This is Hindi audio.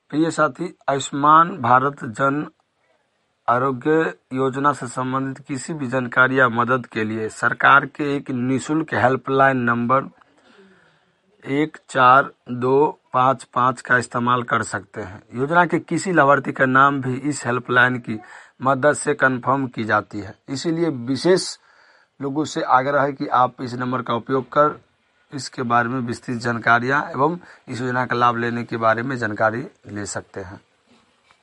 प्रिय साथी, आयुष्मान भारत जन आरोग्य योजना से संबंधित किसी भी जानकारी या मदद के लिए सरकार के एक निःशुल्क हेल्पलाइन नंबर 142555 का इस्तेमाल कर सकते हैं। योजना के किसी लाभार्थी का नाम भी इस हेल्पलाइन की मदद से कंफर्म की जाती है। इसीलिए विशेष लोगों से आग्रह है कि आप इस नंबर का उपयोग कर इसके बारे में विस्तृत जानकारियां एवं इस योजना का लाभ लेने के बारे में जानकारी ले सकते हैं।